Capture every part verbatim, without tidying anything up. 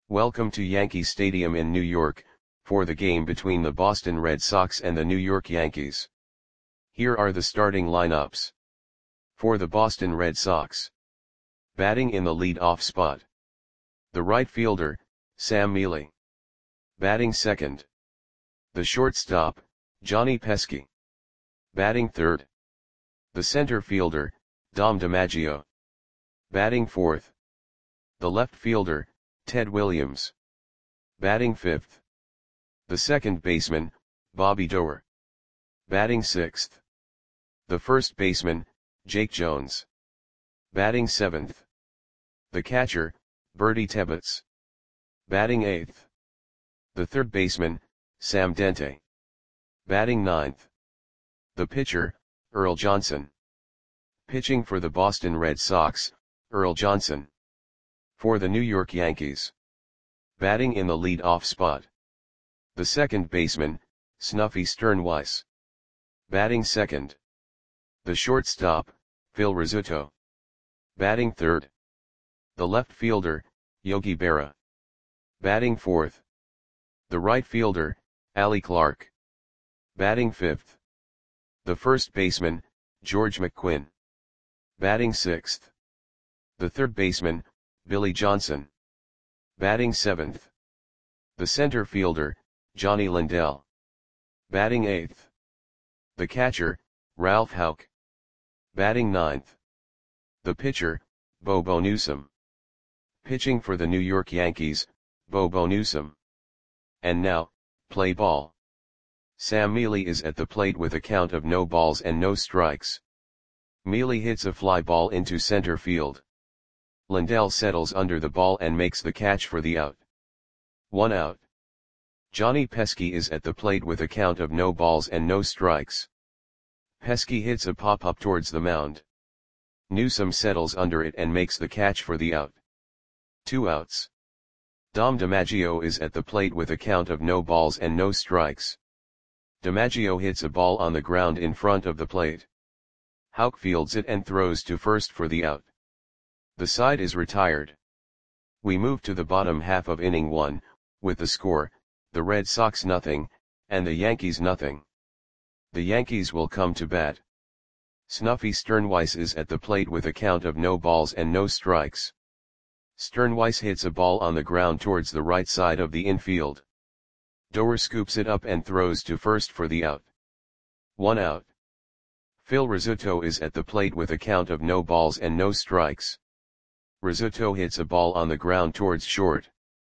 Welcome to Yankee Stadium in New York, for the game between the Boston Red Sox and the New York Yankees. Here are the starting lineups. For the Boston Red Sox. Batting in the lead-off spot. The right fielder, Sam Mele. Batting second. The shortstop, Johnny Pesky. Batting third. The center fielder, Dom DiMaggio. Batting fourth. The left fielder, Ted Williams. Batting fifth. The second baseman, Bobby Doerr. Batting sixth. The first baseman, Jake Jones. Batting seventh. The catcher, Bertie Tebbetts. Batting eighth. The third baseman, Sam Dente. Batting ninth. The pitcher, Earl Johnson. Pitching for the Boston Red Sox, Earl Johnson. For the New York Yankees. Batting in the lead-off spot. The second baseman, Snuffy Sternweiss. Batting second. The shortstop, Phil Rizzuto. Batting third. The left fielder, Yogi Berra. Batting fourth. The right fielder, Allie Clark. Batting fifth. The first baseman, George McQuinn. Batting sixth. The third baseman, Billy Johnson. Batting seventh. The center fielder, Johnny Lindell. Batting eighth. The catcher, Ralph Houck. Batting ninth. The pitcher, Bobo Newsom. Pitching for the New York Yankees, Bobo Newsom. And now, play ball. Sam Mele is at the plate with a count of no balls and no strikes. Mele hits a fly ball into center field. Lindell settles under the ball and makes the catch for the out. One out. Johnny Pesky is at the plate with a count of no balls and no strikes. Pesky hits a pop-up towards the mound. Newsom settles under it and makes the catch for the out. Two outs. Dom DiMaggio is at the plate with a count of no balls and no strikes. DiMaggio hits a ball on the ground in front of the plate. Houck fields it and throws to first for the out. The side is retired. We move to the bottom half of inning one, with the score, the Red Sox nothing, and the Yankees nothing. The Yankees will come to bat. Snuffy Sternweiss is at the plate with a count of no balls and no strikes. Sternweiss hits a ball on the ground towards the right side of the infield. Doerr scoops it up and throws to first for the out. One out. Phil Rizzuto is at the plate with a count of no balls and no strikes. Rizzuto hits a ball on the ground towards short.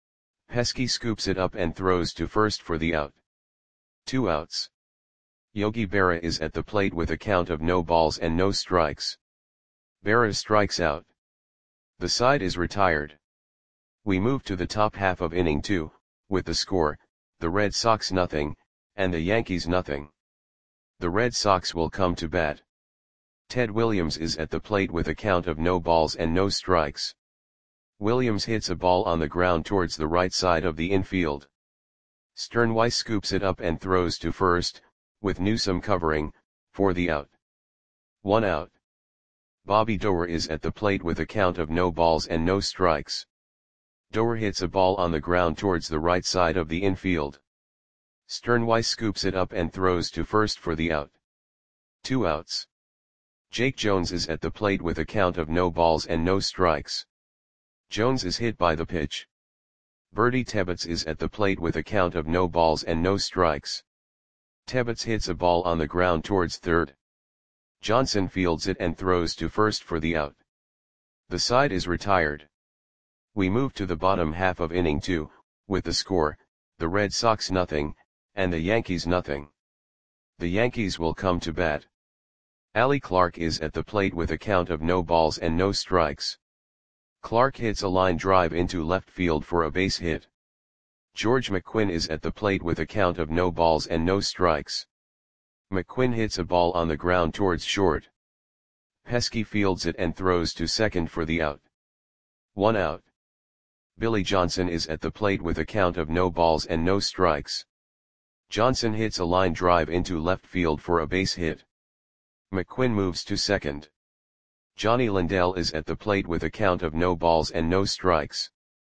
Pesky scoops it up and throws to first for the out. Two outs. Yogi Berra is at the plate with a count of no balls and no strikes. Berra strikes out. The side is retired. We move to the top half of inning two, with the score, the Red Sox nothing, and the Yankees nothing. The Red Sox will come to bat. Ted Williams is at the plate with a count of no balls and no strikes. Williams hits a ball on the ground towards the right side of the infield. Sternweiss scoops it up and throws to first, with Newsom covering, for the out. One out. Bobby Doerr is at the plate with a count of no balls and no strikes. Doerr hits a ball on the ground towards the right side of the infield. Sternweiss scoops it up and throws to first for the out. Two outs. Jake Jones is at the plate with a count of no balls and no strikes. Jones is hit by the pitch. Bertie Tebbetts is at the plate with a count of no balls and no strikes. Tebbetts hits a ball on the ground towards third. Johnson fields it and throws to first for the out. The side is retired. We move to the bottom half of inning two, with the score, the Red Sox nothing, and the Yankees nothing. The Yankees will come to bat. Allie Clark is at the plate with a count of no balls and no strikes. Clark hits a line drive into left field for a base hit. George McQuinn is at the plate with a count of no balls and no strikes. McQuinn hits a ball on the ground towards short. Pesky fields it and throws to second for the out. One out. Billy Johnson is at the plate with a count of no balls and no strikes. Johnson hits a line drive into left field for a base hit. McQuinn moves to second. Johnny Lindell is at the plate with a count of no balls and no strikes.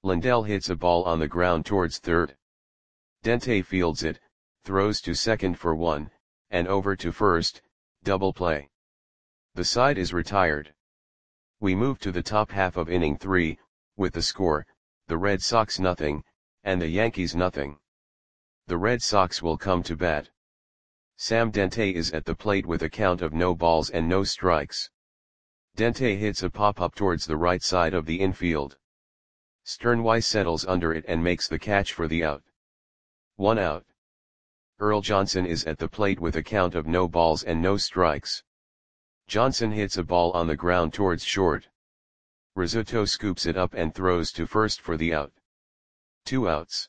Lindell hits a ball on the ground towards third. Dente fields it, throws to second for one, and over to first, double play. The side is retired. We move to the top half of inning three, with the score, the Red Sox nothing, and the Yankees nothing. The Red Sox will come to bat. Sam Dente is at the plate with a count of no balls and no strikes. Dente hits a pop-up towards the right side of the infield. Sternweiss settles under it and makes the catch for the out. One out. Earl Johnson is at the plate with a count of no balls and no strikes. Johnson hits a ball on the ground towards short. Rizzuto scoops it up and throws to first for the out. Two outs.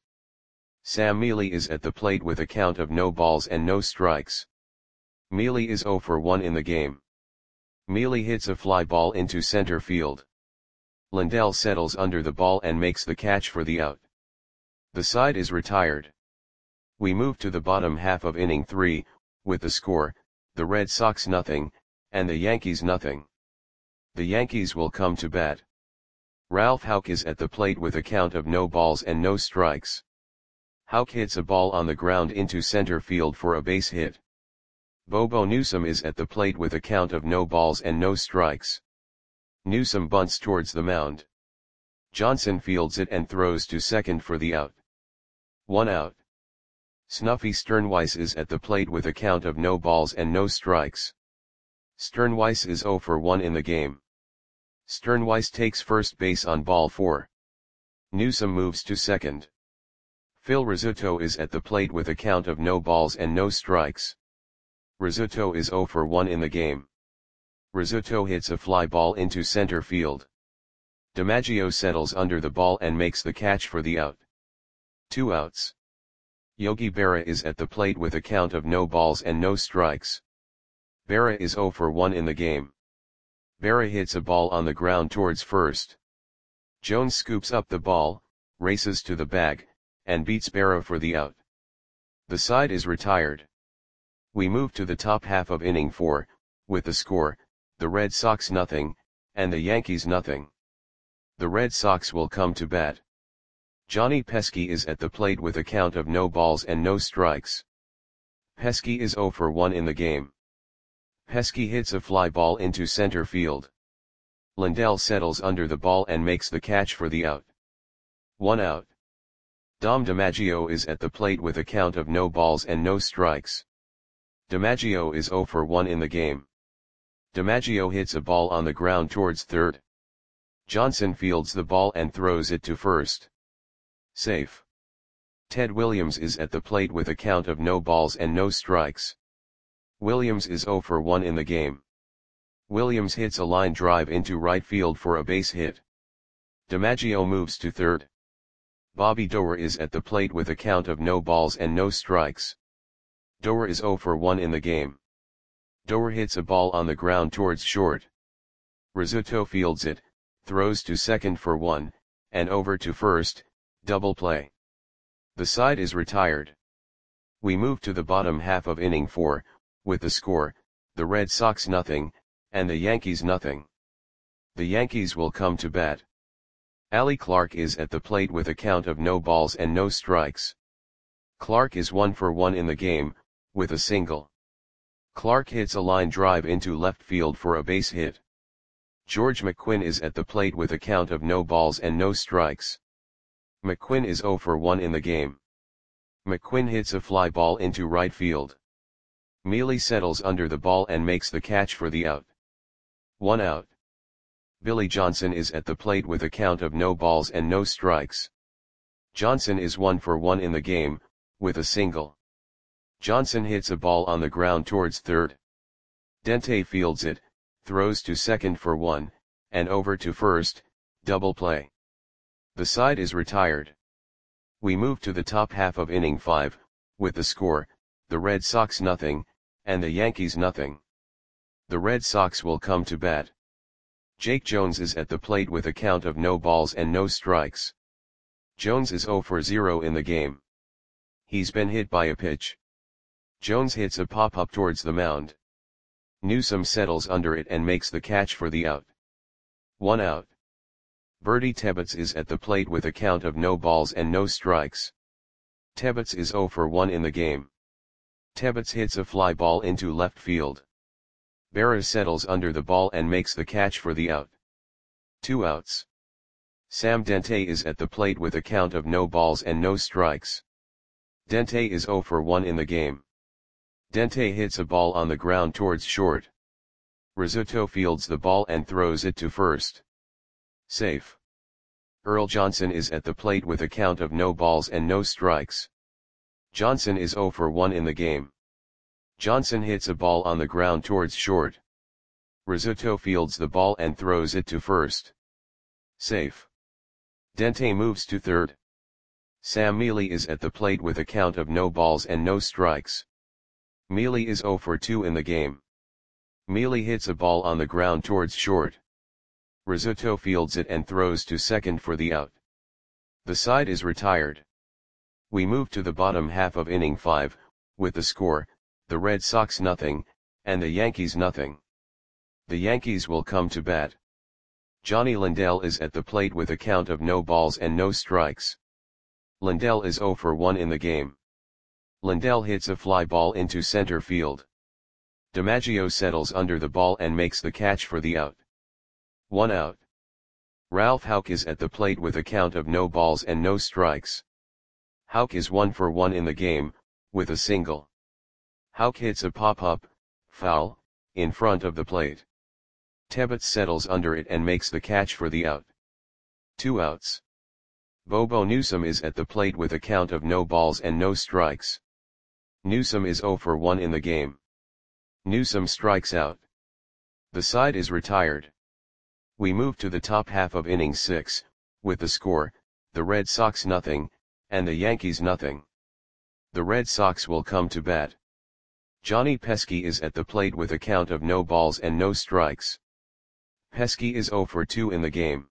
Sam Mealy is at the plate with a count of no balls and no strikes. Mealy is oh for one in the game. Mealy hits a fly ball into center field. Lindell settles under the ball and makes the catch for the out. The side is retired. We move to the bottom half of inning three, with the score, the Red Sox nothing, and the Yankees nothing. The Yankees will come to bat. Ralph Houck is at the plate with a count of no balls and no strikes. Houck hits a ball on the ground into center field for a base hit. Bobo Newsom is at the plate with a count of no balls and no strikes. Newsom bunts towards the mound. Johnson fields it and throws to second for the out. One out. Snuffy Sternweiss is at the plate with a count of no balls and no strikes. Sternweiss is oh for one in the game. Sternweiss takes first base on ball four. Newsom moves to second. Phil Rizzuto is at the plate with a count of no balls and no strikes. Rizzuto is oh for one in the game. Rizzuto hits a fly ball into center field. DiMaggio settles under the ball and makes the catch for the out. Two outs. Yogi Berra is at the plate with a count of no balls and no strikes. Berra is oh for one in the game. Berra hits a ball on the ground towards first. Jones scoops up the ball, races to the bag, and beats Berra for the out. The side is retired. We move to the top half of inning four, with the score, the Red Sox nothing, and the Yankees nothing. The Red Sox will come to bat. Johnny Pesky is at the plate with a count of no balls and no strikes. Pesky is oh for one in the game. Pesky hits a fly ball into center field. Lindell settles under the ball and makes the catch for the out. One out. Dom DiMaggio is at the plate with a count of no balls and no strikes. DiMaggio is oh for one in the game. DiMaggio hits a ball on the ground towards third. Johnson fields the ball and throws it to first. Safe. Ted Williams is at the plate with a count of no balls and no strikes. Williams is oh for one in the game. Williams hits a line drive into right field for a base hit. DiMaggio moves to third. Bobby Doerr is at the plate with a count of no balls and no strikes. Doerr is oh for one in the game. Doerr hits a ball on the ground towards short. Rizzuto fields it, throws to second for one, and over to first, double play. The side is retired. We move to the bottom half of inning four, with the score, the Red Sox nothing, and the Yankees nothing. The Yankees will come to bat. Allie Clark is at the plate with a count of no balls and no strikes. Clark is one for one in the game, with a single. Clark hits a line drive into left field for a base hit. George McQuinn is at the plate with a count of no balls and no strikes. McQuinn is oh for one in the game. McQuinn hits a fly ball into right field. Mealy settles under the ball and makes the catch for the out. One out. Billy Johnson is at the plate with a count of no balls and no strikes. Johnson is one for one in the game, with a single. Johnson hits a ball on the ground towards third. Dente fields it, throws to second for one, and over to first, double play. The side is retired. We move to the top half of inning five, with the score, the Red Sox nothing, and the Yankees nothing. The Red Sox will come to bat. Jake Jones is at the plate with a count of no balls and no strikes. Jones is oh for zero in the game. He's been hit by a pitch. Jones hits a pop-up towards the mound. Newsom settles under it and makes the catch for the out. One out. Bertie Tebbets is at the plate with a count of no balls and no strikes. Tebbets is zero for one in the game. Tebbets hits a fly ball into left field. Berra settles under the ball and makes the catch for the out. Two outs. Sam Dente is at the plate with a count of no balls and no strikes. Dente is zero for one in the game. Dente hits a ball on the ground towards short. Rizzuto fields the ball and throws it to first. Safe. Earl Johnson is at the plate with a count of no balls and no strikes. Johnson is zero for one in the game. Johnson hits a ball on the ground towards short. Rizzuto fields the ball and throws it to first. Safe. Dente moves to third. Sam Mealy is at the plate with a count of no balls and no strikes. Mealy is zero for two in the game. Mealy hits a ball on the ground towards short. Rizzuto fields it and throws to second for the out. The side is retired. We move to the bottom half of inning five, with the score, the Red Sox nothing, and the Yankees nothing. The Yankees will come to bat. Johnny Lindell is at the plate with a count of no balls and no strikes. Lindell is zero for one in the game. Lindell hits a fly ball into center field. DiMaggio settles under the ball and makes the catch for the out. One out. Ralph Houck is at the plate with a count of no balls and no strikes. Houck is one for one in the game, with a single. Houck hits a pop-up, foul, in front of the plate. Tebbets settles under it and makes the catch for the out. Two outs. Bobo Newsom is at the plate with a count of no balls and no strikes. Newsom is zero for one in the game. Newsom strikes out. The side is retired. We move to the top half of inning six, with the score, the Red Sox nothing, and the Yankees nothing. The Red Sox will come to bat. Johnny Pesky is at the plate with a count of no balls and no strikes. Pesky is zero for two in the game.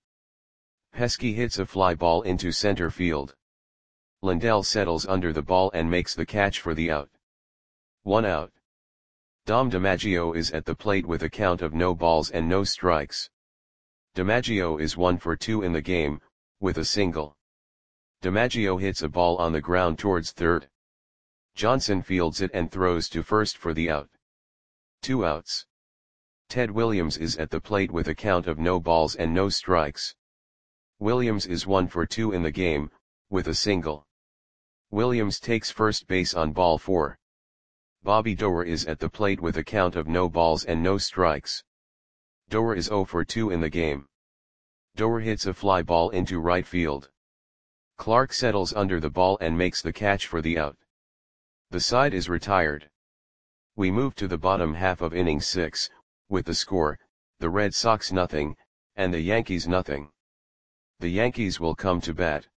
Pesky hits a fly ball into center field. Lindell settles under the ball and makes the catch for the out. One out. Dom DiMaggio is at the plate with a count of no balls and no strikes. DiMaggio is one for two in the game, with a single. DiMaggio hits a ball on the ground towards third. Johnson fields it and throws to first for the out. Two outs. Ted Williams is at the plate with a count of no balls and no strikes. Williams is one for two in the game, with a single. Williams takes first base on ball four. Bobby Doerr is at the plate with a count of no balls and no strikes. Doerr is zero for two in the game. Doerr hits a fly ball into right field. Clark settles under the ball and makes the catch for the out. The side is retired. We move to the bottom half of inning six, with the score, the Red Sox nothing, and the Yankees nothing. The Yankees will come to bat.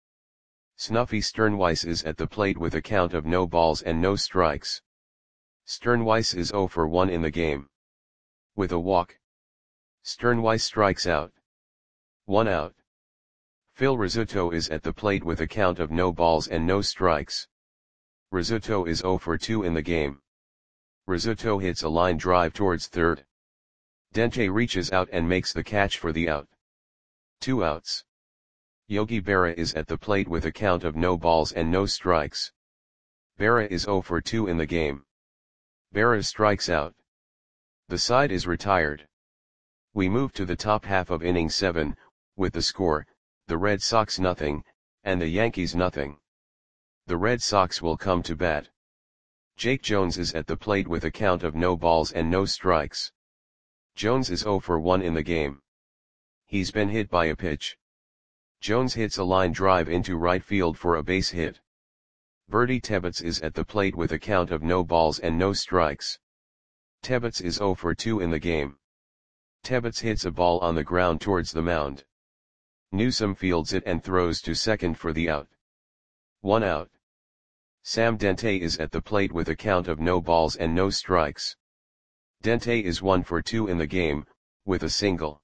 Snuffy Sternweiss is at the plate with a count of no balls and no strikes. Sternweiss is zero for one in the game. With a walk. Sternweiss strikes out. One out. Phil Rizzuto is at the plate with a count of no balls and no strikes. Rizzuto is zero for two in the game. Rizzuto hits a line drive towards third. Dente reaches out and makes the catch for the out. Two outs. Yogi Berra is at the plate with a count of no balls and no strikes. Berra is zero for two in the game. Berra strikes out. The side is retired. We move to the top half of inning seven, with the score, the Red Sox nothing, and the Yankees nothing. The Red Sox will come to bat. Jake Jones is at the plate with a count of no balls and no strikes. Jones is zero for one in the game. He's been hit by a pitch. Jones hits a line drive into right field for a base hit. Bertie Tebbets is at the plate with a count of no balls and no strikes. Tebbets is zero for two in the game. Tebbets hits a ball on the ground towards the mound. Newsom fields it and throws to second for the out. One out. Sam Dente is at the plate with a count of no balls and no strikes. Dente is one for two in the game, with a single.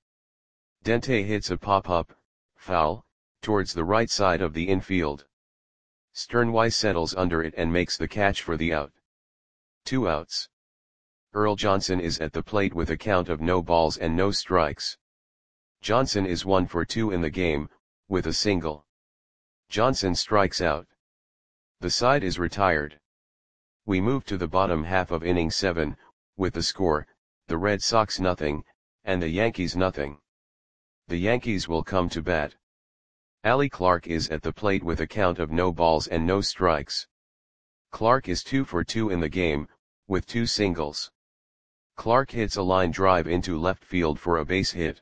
Dente hits a pop-up, foul, towards the right side of the infield. Sternweiss settles under it and makes the catch for the out. Two outs. Earl Johnson is at the plate with a count of no balls and no strikes. Johnson is one for two in the game, with a single. Johnson strikes out. The side is retired. We move to the bottom half of inning seven, with the score, the Red Sox nothing, and the Yankees nothing. The Yankees will come to bat. Allie Clark is at the plate with a count of no balls and no strikes. Clark is two for two in the game, with two singles. Clark hits a line drive into left field for a base hit.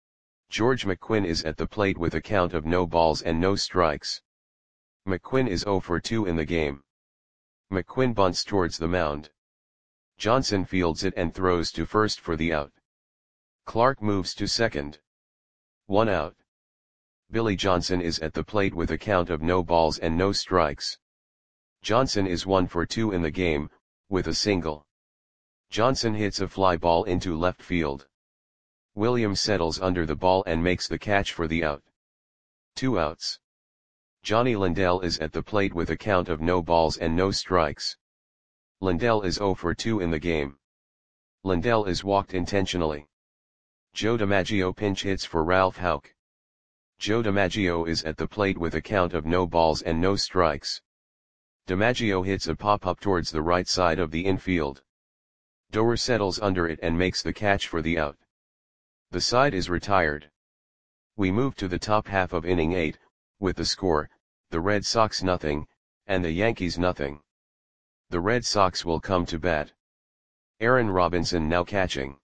George McQuinn is at the plate with a count of no balls and no strikes. McQuinn is zero for two in the game. McQuinn bunts towards the mound. Johnson fields it and throws to first for the out. Clark moves to second. One out. Billy Johnson is at the plate with a count of no balls and no strikes. Johnson is one for two in the game, with a single. Johnson hits a fly ball into left field. Williams settles under the ball and makes the catch for the out. Two outs. Johnny Lindell is at the plate with a count of no balls and no strikes. Lindell is zero for two in the game. Lindell is walked intentionally. Joe DiMaggio pinch hits for Ralph Houck. Joe DiMaggio is at the plate with a count of no balls and no strikes. DiMaggio hits a pop-up towards the right side of the infield. Doer settles under it and makes the catch for the out. The side is retired. We move to the top half of inning eight, with the score, the Red Sox nothing, and the Yankees nothing. The Red Sox will come to bat. Aaron Robinson now catching.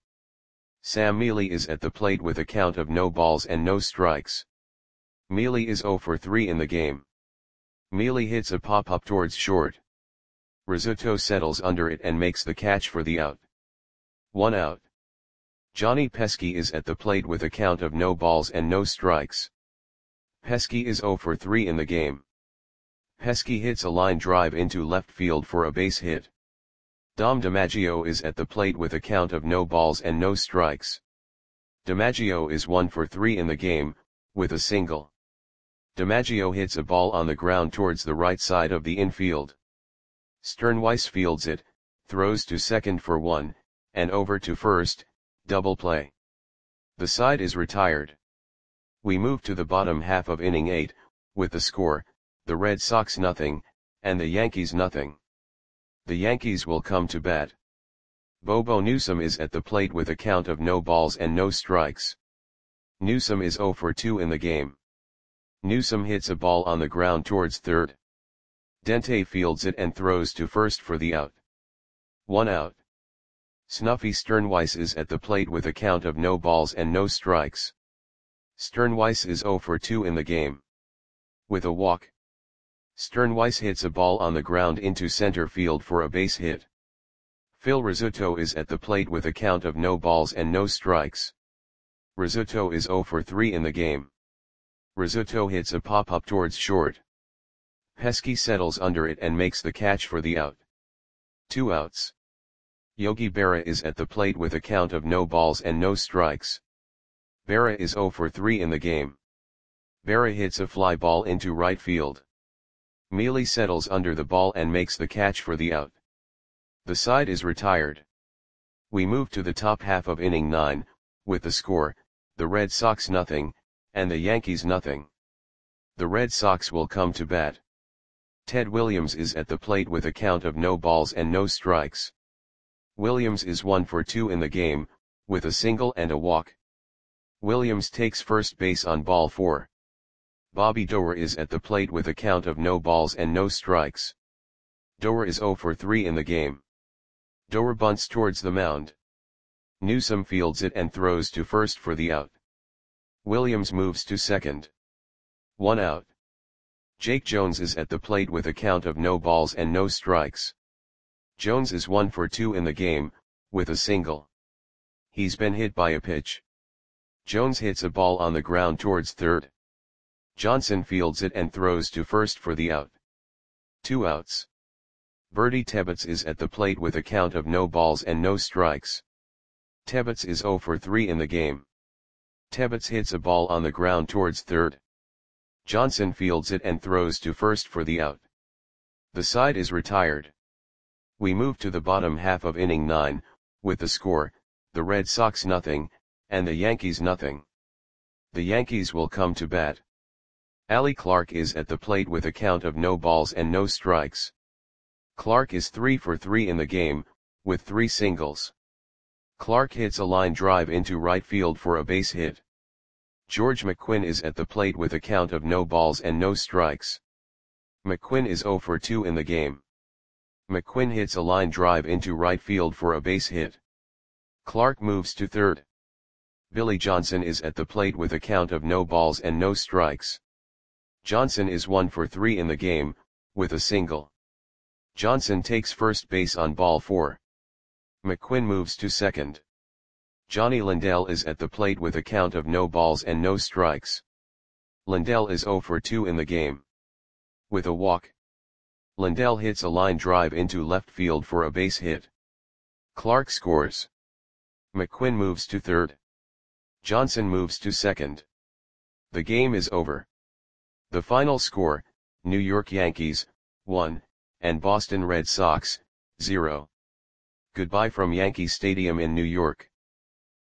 Sam Mealy is at the plate with a count of no balls and no strikes. Mealy is zero for three in the game. Mealy hits a pop-up towards short. Rizzuto settles under it and makes the catch for the out. One out. Johnny Pesky is at the plate with a count of no balls and no strikes. Pesky is zero for three in the game. Pesky hits a line drive into left field for a base hit. Dom DiMaggio is at the plate with a count of no balls and no strikes. DiMaggio is one for three in the game, with a single. DiMaggio hits a ball on the ground towards the right side of the infield. Sternweiss fields it, throws to second for one, and over to first, double play. The side is retired. We move to the bottom half of inning eight, with the score, the Red Sox nothing, and the Yankees nothing. The Yankees will come to bat. Bobo Newsom is at the plate with a count of no balls and no strikes. Newsom is zero for two in the game. Newsom hits a ball on the ground towards third. Dente fields it and throws to first for the out. One out. Snuffy Sternweiss is at the plate with a count of no balls and no strikes. Sternweiss is zero for two in the game. With a walk. Sternweiss hits a ball on the ground into center field for a base hit. Phil Rizzuto is at the plate with a count of no balls and no strikes. Rizzuto is zero for three in the game. Rizzuto hits a pop-up towards short. Pesky settles under it and makes the catch for the out. Two outs. Yogi Berra is at the plate with a count of no balls and no strikes. Berra is zero for three in the game. Berra hits a fly ball into right field. Mealy settles under the ball and makes the catch for the out. The side is retired. We move to the top half of inning nine, with the score, the Red Sox nothing, and the Yankees nothing. The Red Sox will come to bat. Ted Williams is at the plate with a count of no balls and no strikes. Williams is one for two in the game, with a single and a walk. Williams takes first base on ball four. Bobby Doer is at the plate with a count of no balls and no strikes. Doer is zero for three in the game. Doer bunts towards the mound. Newsom fields it and throws to first for the out. Williams moves to second. One out. Jake Jones is at the plate with a count of no balls and no strikes. Jones is one for two in the game, with a single. He's been hit by a pitch. Jones hits a ball on the ground towards third. Johnson fields it and throws to first for the out. Two outs. Bertie Tebbetts is at the plate with a count of no balls and no strikes. Tebbetts is zero for three in the game. Tebbetts hits a ball on the ground towards third. Johnson fields it and throws to first for the out. The side is retired. We move to the bottom half of inning nine, with the score, the Red Sox nothing, and the Yankees nothing. The Yankees will come to bat. Allie Clark is at the plate with a count of no balls and no strikes. Clark is three for three in the game, with three singles. Clark hits a line drive into right field for a base hit. George McQuinn is at the plate with a count of no balls and no strikes. McQuinn is zero for two in the game. McQuinn hits a line drive into right field for a base hit. Clark moves to third. Billy Johnson is at the plate with a count of no balls and no strikes. Johnson is one for three in the game, with a single. Johnson takes first base on ball four. McQuinn moves to second. Johnny Lindell is at the plate with a count of no balls and no strikes. Lindell is zero for two in the game. With a walk. Lindell hits a line drive into left field for a base hit. Clark scores. McQuinn moves to third. Johnson moves to second. The game is over. The final score, New York Yankees, one, and Boston Red Sox, zero. Goodbye from Yankee Stadium in New York.